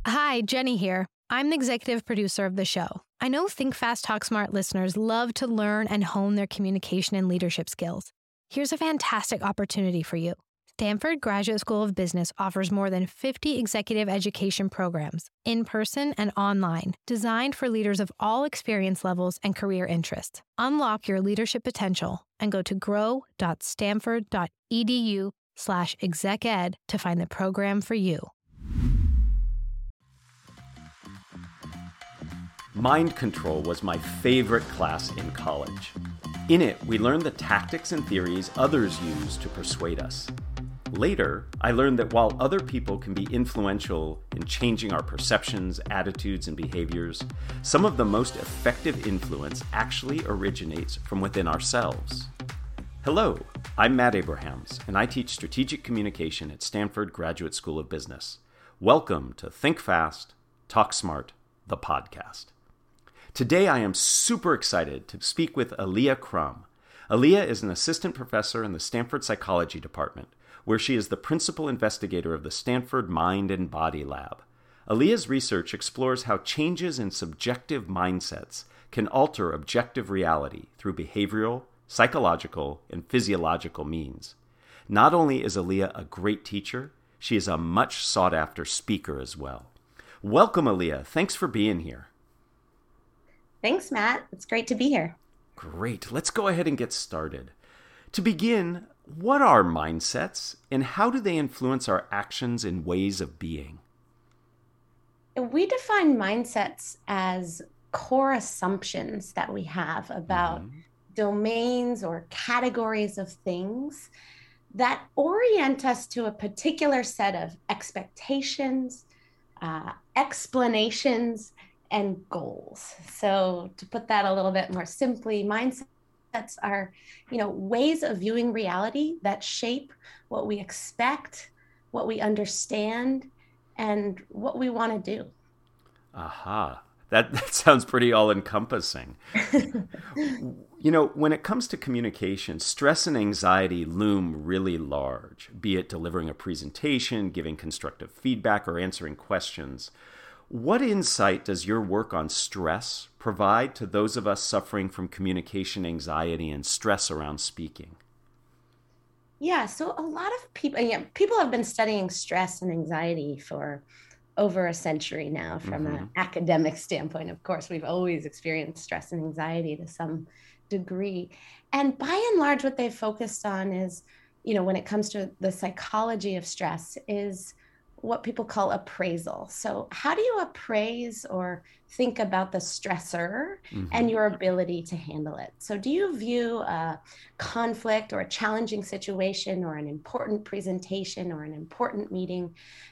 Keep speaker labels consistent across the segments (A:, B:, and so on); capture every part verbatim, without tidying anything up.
A: Hi, Jenny here. I'm the executive producer of the show. I know Think Fast, Talk Smart listeners love to learn and hone their communication and leadership skills. Here's a fantastic opportunity for you. Stanford Graduate School of Business offers more than fifty executive education programs, in person and online, designed for leaders of all experience levels and career interests. Unlock your leadership potential and go to grow.stanford.edu slash exec ed to find the program for you.
B: Mind Control was my favorite class in college. In it, we learned the tactics and theories others use to persuade us. Later, I learned that while other people can be influential in changing our perceptions, attitudes, and behaviors, some of the most effective influence actually originates from within ourselves. Hello, I'm Matt Abrahams, and I teach strategic communication at Stanford Graduate School of Business. Welcome to Think Fast, Talk Smart, the podcast. Today, I am super excited to speak with Alia Crum. Alia is an assistant professor in the Stanford Psychology Department, where she is the principal investigator of the Stanford Mind and Body Lab. Alia's research explores how changes in subjective mindsets can alter objective reality through behavioral, psychological, and physiological means. Not only is Alia a great teacher, she is a much sought-after speaker as well. Welcome, Alia. Thanks for being here.
C: Thanks, Matt. It's great to be here.
B: Great. Let's go ahead and get started. To begin, what are mindsets and how do they influence our actions and ways of being?
C: We define mindsets as core assumptions that we have about mm-hmm. domains or categories of things that orient us to a particular set of expectations, uh, explanations, and goals. So to put that a little bit more simply, mindsets are, you know, ways of viewing reality that shape what we expect, what we understand, and what we want to do.
B: Aha. That, that sounds pretty all-encompassing. You know, when it comes to communication, stress and anxiety loom really large, be it delivering a presentation, giving constructive feedback, or answering questions. What insight does your work on stress provide to those of us suffering from communication anxiety and stress around speaking?
C: Yeah, so a lot of people, yeah, people have been studying stress and anxiety for over a century now from mm-hmm. an academic standpoint. Of course, we've always experienced stress and anxiety to some degree. And by and large, what they've focused on is, you know, when it comes to the psychology of stress, is what people call appraisal. So how do you appraise or think about the stressor mm-hmm. and your ability to handle it? So do you view a conflict or a challenging situation or an important presentation or an important meeting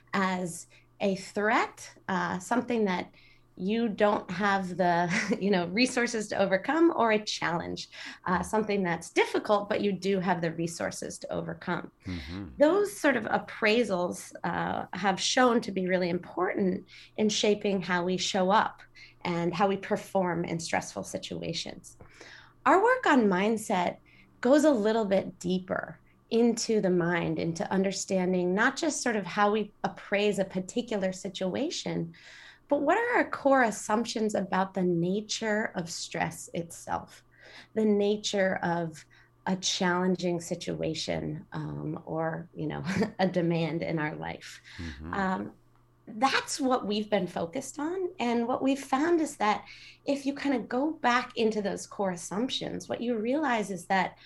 C: as a threat, uh, something that you don't have the you know resources to overcome, or a challenge, uh, something that's difficult, but you do have the resources to overcome? Mm-hmm. Those sort of appraisals uh, have shown to be really important in shaping how we show up and how we perform in stressful situations. Our work on mindset goes a little bit deeper into the mind, into understanding not just sort of how we appraise a particular situation, but what are our core assumptions about the nature of stress itself, the nature of a challenging situation um, or, you know, a demand in our life? Mm-hmm. Um, that's what we've been focused on. And what we've found is that if you kind of go back into those core assumptions, what you realize is that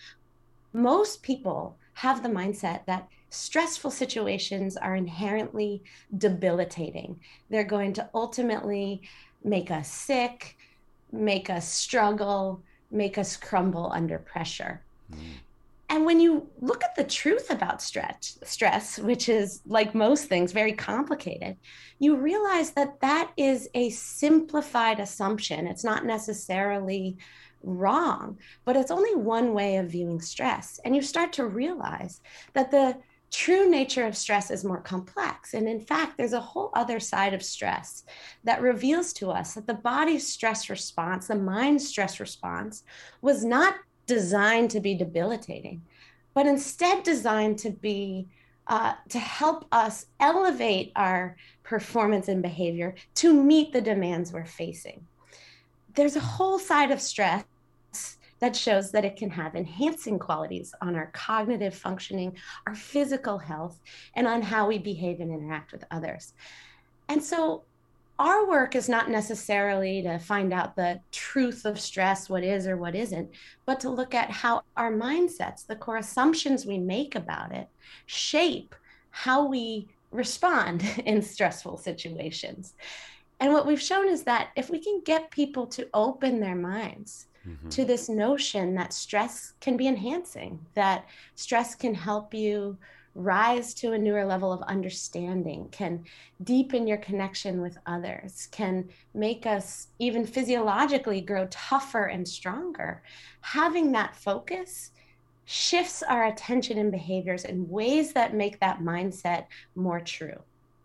C: most people have the mindset that stressful situations are inherently debilitating. They're going to ultimately make us sick, make us struggle, make us crumble under pressure. Mm. And when you look at the truth about stress, stress, which is, like most things, very complicated, you realize that that is a simplified assumption. It's not necessarily wrong, but it's only one way of viewing stress. And you start to realize that the true nature of stress is more complex. And in fact, there's a whole other side of stress that reveals to us that the body's stress response, the mind's stress response, was not designed to be debilitating, but instead designed to be uh, to help us elevate our performance and behavior to meet the demands we're facing. There's a whole side of stress that shows that it can have enhancing qualities on our cognitive functioning, our physical health, and on how we behave and interact with others. And so our work is not necessarily to find out the truth of stress, what is or what isn't, but to look at how our mindsets, the core assumptions we make about it, shape how we respond in stressful situations. And what we've shown is that if we can get people to open their minds mm-hmm. to this notion that stress can be enhancing, that stress can help you rise to a newer level of understanding, can deepen your connection with others, can make us even physiologically grow tougher and stronger. Having that focus shifts our attention and behaviors in ways that make that mindset more true.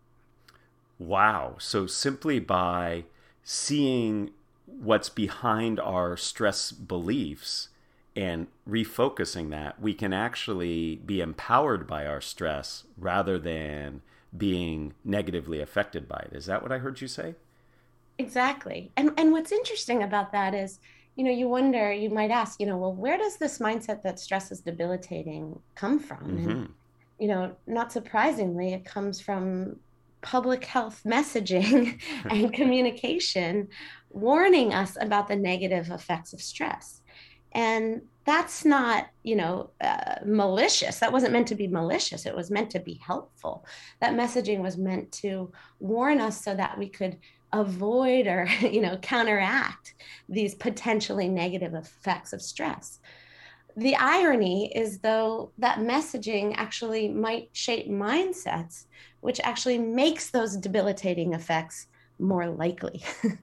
B: Wow. So simply by seeing what's behind our stress beliefs and refocusing that, we can actually be empowered by our stress rather than being negatively affected by it. Is that what I heard you say?
C: Exactly. And and what's interesting about that is, you know, you wonder, you might ask, you know, well, where does this mindset that stress is debilitating come from? Mm-hmm. And, you know, not surprisingly, it comes from public health messaging and communication warning us about the negative effects of stress. And that's not, you know, uh, malicious. That wasn't meant to be malicious. It was meant to be helpful. That messaging was meant to warn us so that we could avoid or, you know, counteract these potentially negative effects of stress. The irony is, though, that messaging actually might shape mindsets, which actually makes those debilitating effects more likely.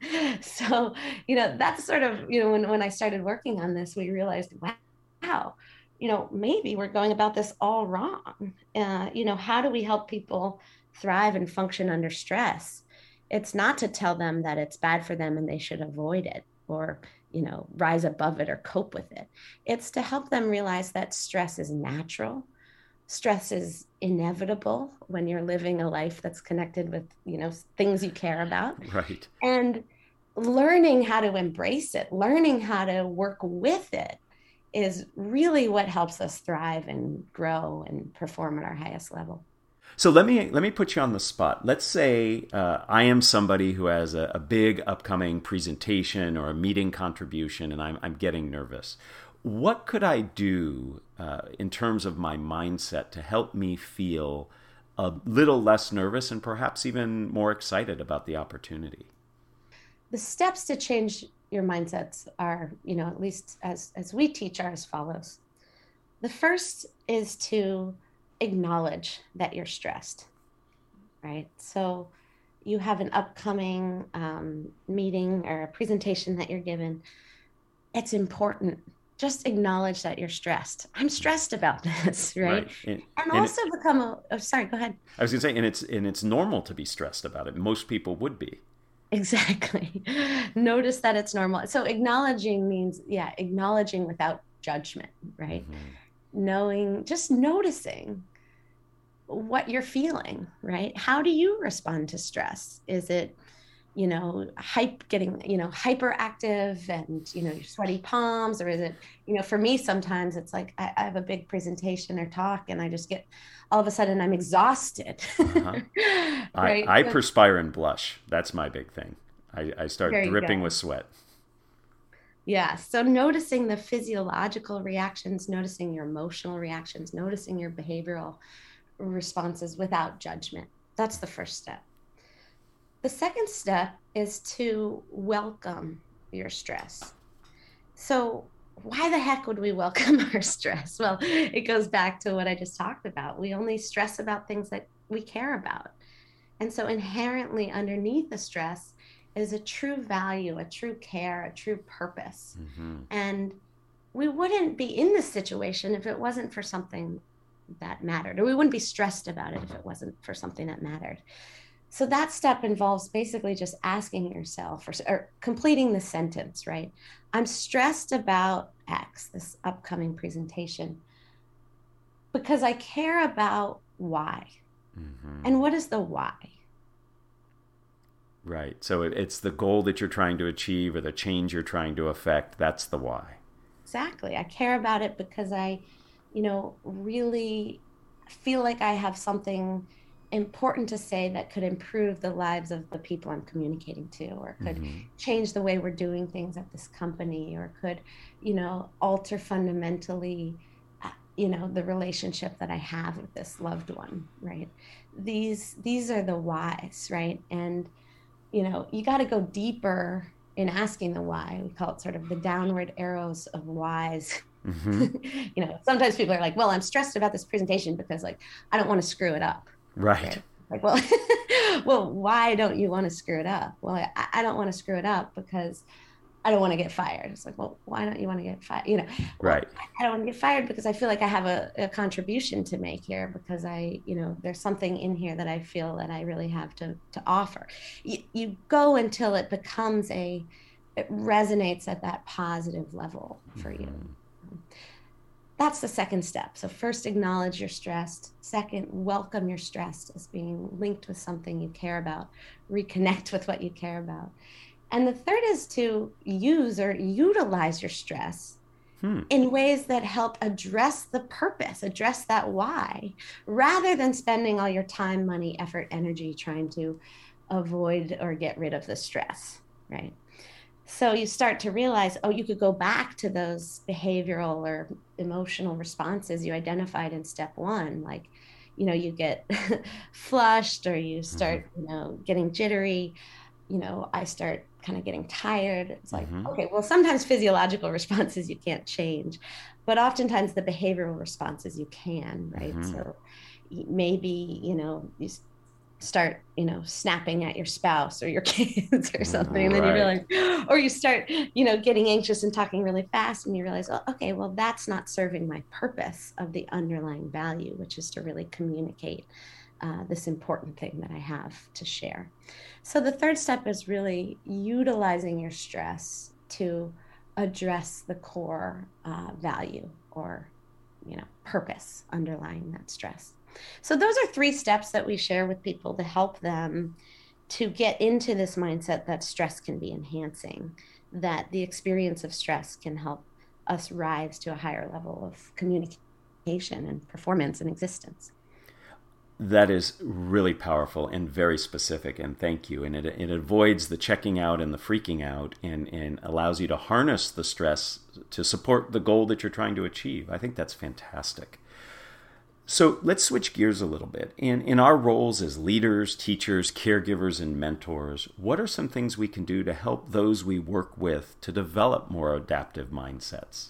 C: So, you know, that's sort of, you know, when, when I started working on this, we realized, wow, you know, maybe we're going about this all wrong. Uh, you know, how do we help people thrive and function under stress? It's not to tell them that it's bad for them and they should avoid it or, you know, rise above it or cope with it. It's to help them realize that stress is natural. Stress is inevitable when you're living a life that's connected with, you know, things you care about.
B: Right.
C: And learning how to embrace it, learning how to work with it is really what helps us thrive and grow and perform at our highest level.
B: So let me let me put you on the spot. Let's say uh, I am somebody who has a, a big upcoming presentation or a meeting contribution, and I'm I'm getting nervous. What could I do uh, in terms of my mindset to help me feel a little less nervous and perhaps even more excited about the opportunity?
C: The steps to change your mindsets are, you know, at least as, as we teach, are as follows. The first is to acknowledge that you're stressed, right? So you have an upcoming um, meeting or a presentation that you're given. It's important. Just acknowledge that you're stressed. I'm stressed about this, right? right. And, and, and also it, become a, oh, sorry, go ahead.
B: I was gonna say, and it's, and it's normal to be stressed about it. Most people would be.
C: Exactly. Notice that it's normal. So acknowledging means, yeah, acknowledging without judgment, right? Mm-hmm. Knowing, just noticing what you're feeling, right? How do you respond to stress? Is it, you know, hype getting, you know, hyperactive and, you know, your sweaty palms, or is it, you know, for me, sometimes it's like, I, I have a big presentation or talk and I just get, all of a sudden I'm exhausted. Uh-huh.
B: Right? I, I so, perspire and blush. That's my big thing. I, I start dripping with sweat.
C: Yeah. So noticing the physiological reactions, noticing your emotional reactions, noticing your behavioral responses without judgment. That's the first step. The second step is to welcome your stress. So why the heck would we welcome our stress? Well, it goes back to what I just talked about. We only stress about things that we care about. And so inherently underneath the stress is a true value, a true care, a true purpose. Mm-hmm. And we wouldn't be in this situation if it wasn't for something that mattered, or we wouldn't be stressed about it if it wasn't for something that mattered. So that step involves basically just asking yourself, or, or completing the sentence, right? I'm stressed about X, this upcoming presentation, because I care about why.
B: Mm-hmm.
C: And what is the why?
B: Right. So it, it's the goal that you're trying to achieve or the change you're trying to affect. That's the why.
C: Exactly. I care about it because I, you know, really feel like I have something important to say that could improve the lives of the people I'm communicating to, or could
B: Mm-hmm.
C: change the way we're doing things at this company, or could, you know, alter fundamentally, uh, you know, the relationship that I have with this loved one, right? These these are the whys, right? And, you know, you got to go deeper in asking the why. We call it sort of the downward arrows of whys.
B: Mm-hmm.
C: You know, sometimes people are like, well, I'm stressed about this presentation because like I don't want to screw it up.
B: Right.
C: Right. Like, well, well, why don't you want to screw it up? Well, I, I don't want to screw it up because I don't want to get fired. It's like, well, why don't you want to get fired? You know, well,
B: Right.
C: I don't want to get fired because I feel like I have a, a contribution to make here, because I, you know, there's something in here that I feel that I really have to, to offer. You, you go until it becomes a, it resonates at that positive level for
B: Mm-hmm.
C: you. That's the second step. So first, acknowledge you're stressed. Second, welcome your stress as being linked with something you care about. Reconnect with what you care about. And the third is to use or utilize your stress hmm. in ways that help address the purpose, address that why, rather than spending all your time, money, effort, energy trying to avoid or get rid of the stress, right? So you start to realize, oh, you could go back to those behavioral or emotional responses you identified in step one. Like, you know, you get flushed, or you start, mm-hmm. you know, getting jittery. You know, I start kind of getting tired. It's like, mm-hmm. okay, well, sometimes physiological responses you can't change, but oftentimes the behavioral responses you can, right? Mm-hmm. So maybe, you know, you start, you know, snapping at your spouse or your kids or something. And then right. you realize, or you start, you know, getting anxious and talking really fast, and you realize, oh, okay, well, that's not serving my purpose of the underlying value, which is to really communicate uh, this important thing that I have to share. So the third step is really utilizing your stress to address the core uh, value or, you know, purpose underlying that stress. So those are three steps that we share with people to help them to get into this mindset that stress can be enhancing, that the experience of stress can help us rise to a higher level of communication and performance and existence.
B: That is really powerful and very specific, and thank you. And it, it avoids the checking out and the freaking out, and, and allows you to harness the stress to support the goal that you're trying to achieve. I think that's fantastic. So let's switch gears a little bit. In, in our roles as leaders, teachers, caregivers, and mentors, what are some things we can do to help those we work with to develop more adaptive mindsets?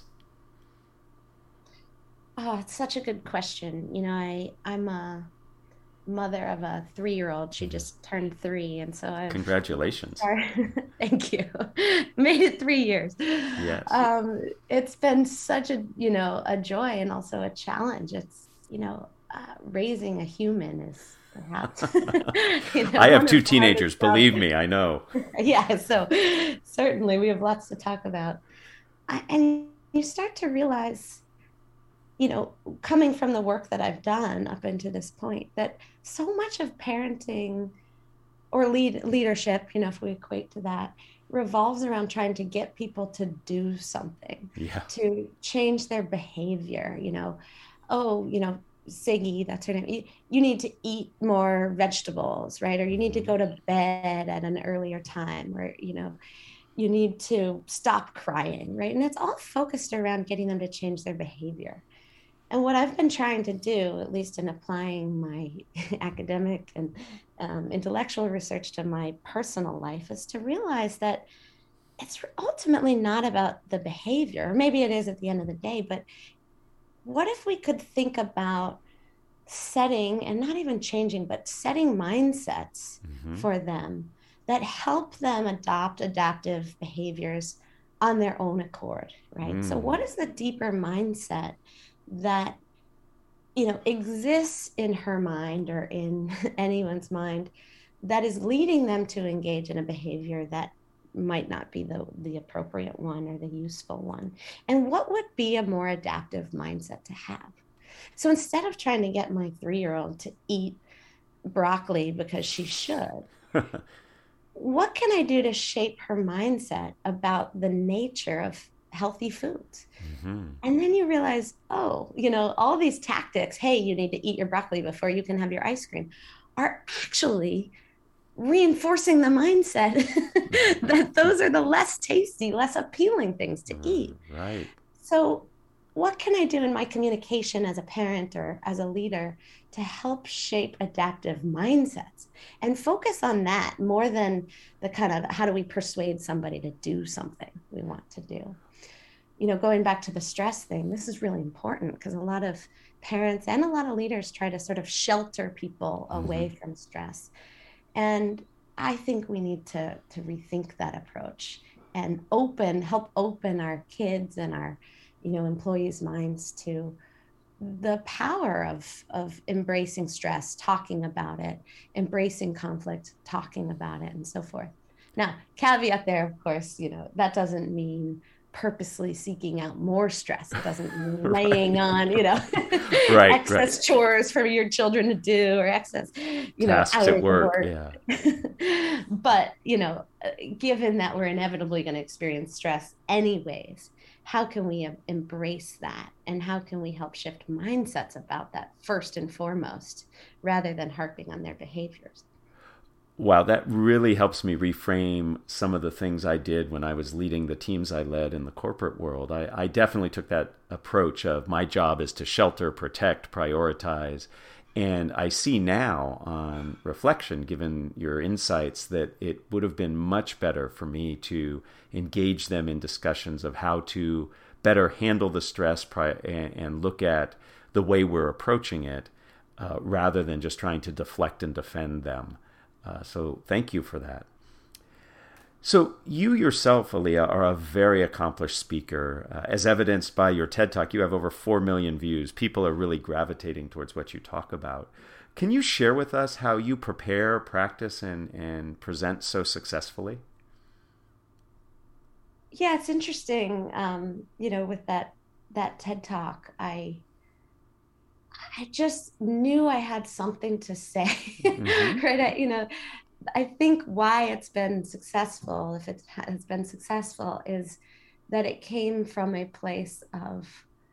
C: Oh, it's such a good question. You know, I, I'm a mother of a three-year-old. She just turned three, and so I've
B: congratulations.
C: Thank you. Made it three years.
B: Yes.
C: Um, it's been such a, you know, a joy and also a challenge. It's, you know, uh, raising a human is perhaps.
B: you know, I have two teenagers, believe me, I know.
C: Yeah, so certainly we have lots to talk about. I, and you start to realize, you know, coming from the work that I've done up until this point, that so much of parenting or lead leadership, you know, if we equate to that, revolves around trying to get people to do something,
B: yeah.
C: to change their behavior, you know. Oh, you know, Siggy, that's her name. You, you need to eat more vegetables, right? Or you need to go to bed at an earlier time, or, you know, you need to stop crying, right? And it's all focused around getting them to change their behavior. And what I've been trying to do, at least in applying my academic and um, intellectual research to my personal life, is to realize that it's ultimately not about the behavior. Or maybe it is at the end of the day, but what if we could think about setting, and not even changing, but setting mindsets mm-hmm. for them that help them adopt adaptive behaviors on their own accord, right? Mm. So what is the deeper mindset that, you know, exists in her mind or in anyone's mind that is leading them to engage in a behavior that might not be the, the appropriate one or the useful one? And what would be a more adaptive mindset to have? So instead of trying to get my three-year-old to eat broccoli because she should, what can I do to shape her mindset about the nature of healthy foods? Mm-hmm. And then you realize, oh, you know, all these tactics, hey, you need to eat your broccoli before you can have your ice cream, are actually reinforcing the mindset that those are the less tasty, less appealing things to eat.
B: Right.
C: So what can I do in my communication as a parent or as a leader to help shape adaptive mindsets and focus on that more than the kind of how do we persuade somebody to do something we want to do? You know, going back to the stress thing, this is really important because a lot of parents and a lot of leaders try to sort of shelter people away mm-hmm. from stress. And I think we need to, to rethink that approach and open, help open our kids and our, you know, employees' minds to the power of, of embracing stress, talking about it, embracing conflict, talking about it, and so forth. Now, caveat there, of course, you know, that doesn't mean purposely seeking out more stress. It doesn't mean laying right. on, you know,
B: right,
C: excess
B: right.
C: chores for your children to do or excess, you
B: tasks
C: know, hours
B: at work.
C: work.
B: Yeah.
C: But, you know, given that we're inevitably going to experience stress anyways, how can we embrace that? And how can we help shift mindsets about that first and foremost, rather than harping on their behaviors?
B: Wow, that really helps me reframe some of the things I did when I was leading the teams I led in the corporate world. I, I definitely took that approach of my job is to shelter, protect, prioritize. And I see now on reflection, given your insights, that it would have been much better for me to engage them in discussions of how to better handle the stress pri- and, and look at the way we're approaching it uh, rather than just trying to deflect and defend them. Uh, so thank you for that. So you yourself, Aaliyah, are a very accomplished speaker. Uh, as evidenced by your TED Talk, you have over four million views. People are really gravitating towards what you talk about. Can you share with us how you prepare, practice, and, and present so successfully?
C: Yeah, it's interesting. Um, you know, with that that TED Talk, I I just knew I had something to say, mm-hmm. right? I, you know, I think why it's been successful, if it has been successful, is that it came from a place of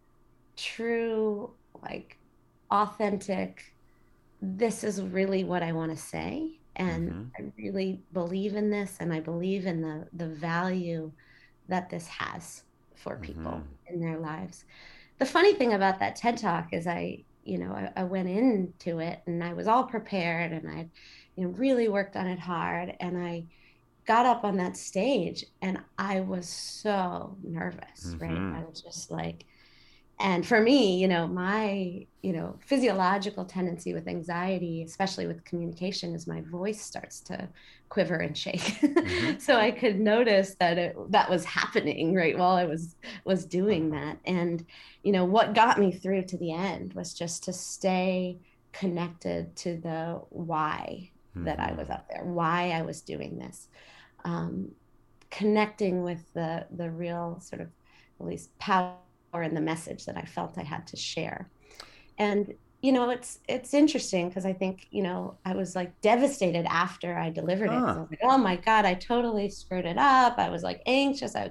C: true, like, authentic, this is really what I want to say. And mm-hmm. I really believe in this, and I believe in the, the value that this has for people mm-hmm. in their lives. The funny thing about that TED Talk is I, you know, I, I went into it and I was all prepared and I, you know, really worked on it hard. And I got up on that stage and I was so nervous, mm-hmm. right? I was just like, and for me, you know, my, you know, physiological tendency with anxiety, especially with communication, is my voice starts to quiver and shake. Mm-hmm. So I could notice that it, that was happening right while I was, was doing that. And, you know, what got me through to the end was just to stay connected to the why mm-hmm. that I was up there, why I was doing this, um, connecting with the, the real sort of, at least power in the message that I felt I had to share. And, you know, it's, it's interesting because I think, you know, I was like devastated after I delivered it. Huh. I was like, oh my God, I totally screwed it up. I was like anxious, I was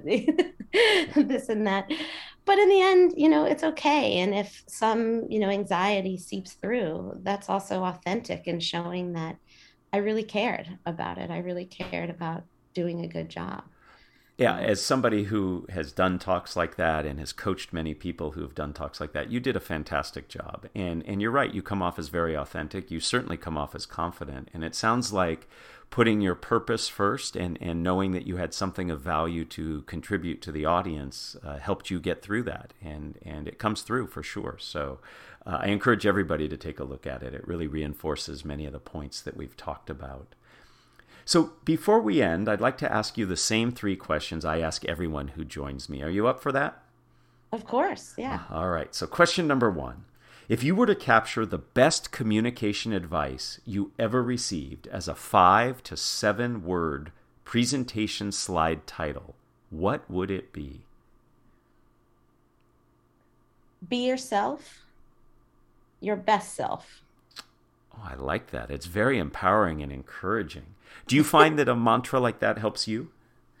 C: this and that. But in the end, you know, it's okay. And if some, you know, anxiety seeps through, that's also authentic and showing that I really cared about it. I really cared about doing a good job.
B: Yeah, as somebody who has done talks like that and has coached many people who have done talks like that, you did a fantastic job. And and you're right, you come off as very authentic. You certainly come off as confident. And it sounds like putting your purpose first and, and knowing that you had something of value to contribute to the audience uh, helped you get through that. And, and it comes through for sure. So uh, I encourage everybody to take a look at it. It really reinforces many of the points that we've talked about. So before we end, I'd like to ask you the same three questions I ask everyone who joins me. Are you up for that?
C: Of course, yeah.
B: All right. So question number one. If you were to capture the best communication advice you ever received as a five to seven word presentation slide title, what would it be?
C: Be yourself your best self.
B: Oh, I like that. It's very empowering and encouraging. Do you find that a mantra like that helps you?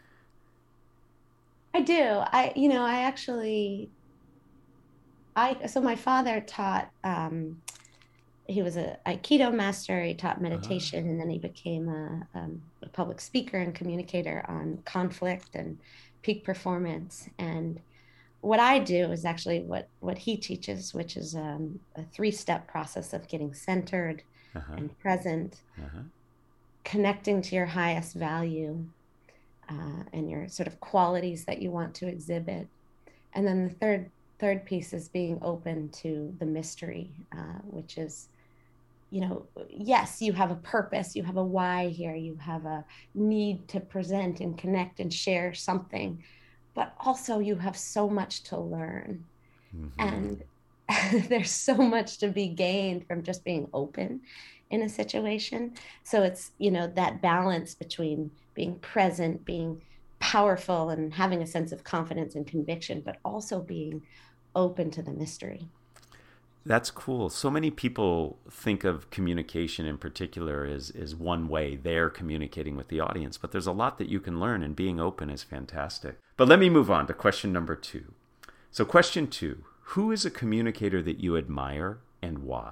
C: I do. I, you know, I actually, I, so my father taught, um, he was a Aikido master. He taught
B: Uh,
C: meditation, and then he became a, um, a public speaker and communicator on conflict and peak performance. And what I do is actually what what he teaches, which is um, a three step process of getting centered
B: uh-huh,
C: and present,
B: uh-huh.
C: connecting to your highest value uh, and your sort of qualities that you want to exhibit. And then the third third piece is being open to the mystery, uh, which is, you know, yes, you have a purpose, you have a why here, you have a need to present and connect and share something, but also you have so much to learn.
B: Mm-hmm.
C: And there's so much to be gained from just being open in a situation. So it's, you know, that balance between being present, being powerful, and having a sense of confidence and conviction, but also being open to the mystery.
B: That's cool. So many people think of communication in particular as, as one way they're communicating with the audience, but there's a lot that you can learn, and being open is fantastic. But let me move on to question number two. So, question two: who is a communicator that you admire and why?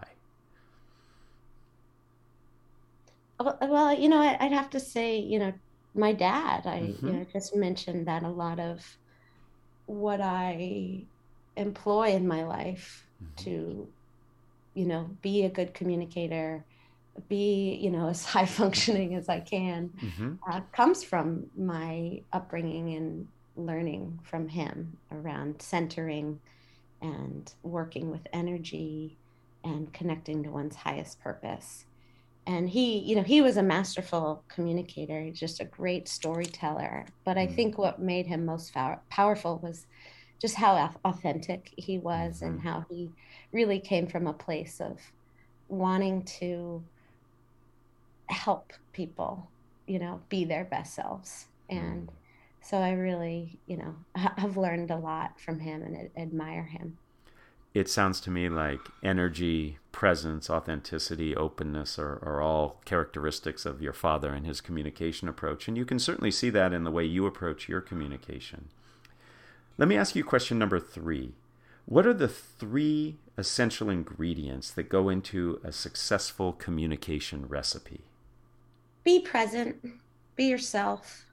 C: Well, well, you know, I, I'd have to say, you know, my dad, I, you
B: Mm-hmm.
C: know, just mentioned that a lot of what I employ in my life
B: Mm-hmm.
C: to, you know, be a good communicator, be, you know, as high functioning as I can,
B: Mm-hmm.
C: uh, comes from my upbringing and learning from him around centering and working with energy and connecting to one's highest purpose. And he, you know, he was a masterful communicator. He's just a great storyteller. But I think what made him most pow- powerful was just how authentic he was,
B: Mm-hmm.
C: and how he really came from a place of wanting to help people, you know, be their best selves. And so I really, you know, have learned a lot from him and admire him.
B: It sounds to me like energy, presence, authenticity, openness are, are all characteristics of your father and his communication approach. And you can certainly see that in the way you approach your communication. Let me ask you question number three. What are the three essential ingredients that go into a successful communication recipe?
C: Be present, be yourself,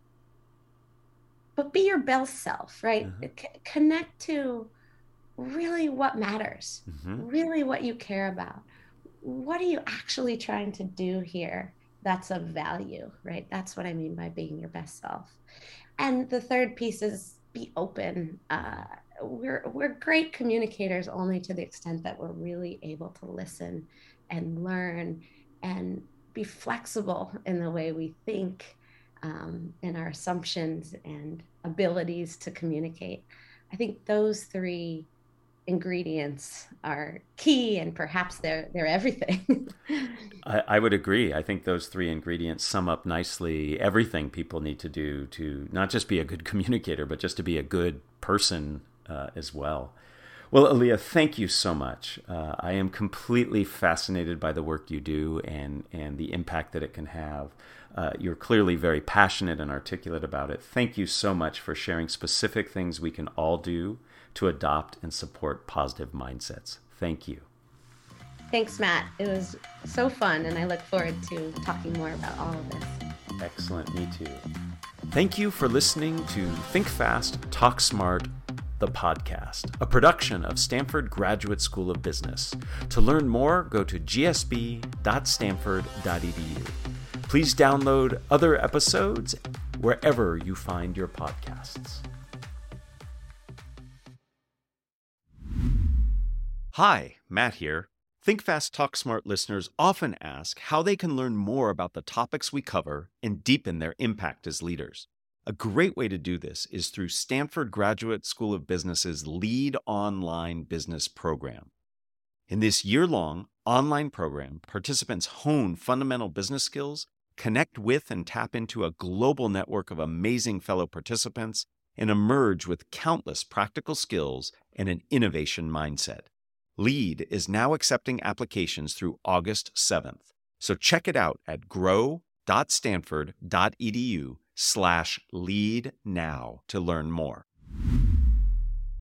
C: but be your best self, right?
B: Uh-huh.
C: C- connect to really what matters,
B: Mm-hmm.
C: really what you care about. What are you actually trying to do here that's of value, right? That's what I mean by being your best self. And the third piece is be open. Uh, we're we're great communicators only to the extent that we're really able to listen and learn and be flexible in the way we think, um, and our assumptions and abilities to communicate. I think those three ingredients are key, and perhaps they're they're everything.
B: I, I would agree. I think those three ingredients sum up nicely everything people need to do to not just be a good communicator, but just to be a good person uh, as well. Well, Aaliyah, thank you so much. Uh, I am completely fascinated by the work you do and, and the impact that it can have. Uh, you're clearly very passionate and articulate about it. Thank you so much for sharing specific things we can all do to adopt and support positive mindsets. Thank you.
C: Thanks, Matt. It was so fun, and I look forward to talking more about all of this.
B: Excellent. Me too. Thank you for listening to Think Fast, Talk Smart, the podcast, a production of Stanford Graduate School of Business. To learn more, go to g s b dot stanford dot e d u. Please download other episodes wherever you find your podcasts. Hi, Matt here. Think Fast, Talk Smart listeners often ask how they can learn more about the topics we cover and deepen their impact as leaders. A great way to do this is through Stanford Graduate School of Business's Lead Online Business program. In this year-long online program, participants hone fundamental business skills, connect with and tap into a global network of amazing fellow participants, and emerge with countless practical skills and an innovation mindset. LEAD is now accepting applications through August seventh. So check it out at grow.stanford.edu slash lead now to learn more.